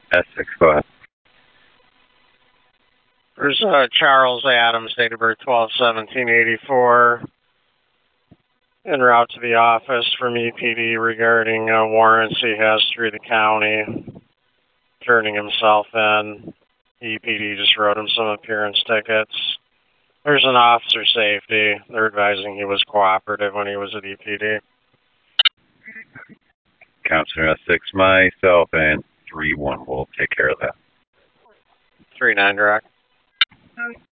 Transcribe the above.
S6, go ahead. There's Charles Adams, date of birth 12/17/84, en route to the office from EPD regarding warrants he has through the county, turning himself in. EPD just wrote him some appearance tickets. There's an officer safety. They're advising he was cooperative when he was at EPD. Counselor S6, myself, and 3-1 will take care of that. 3-9 direct.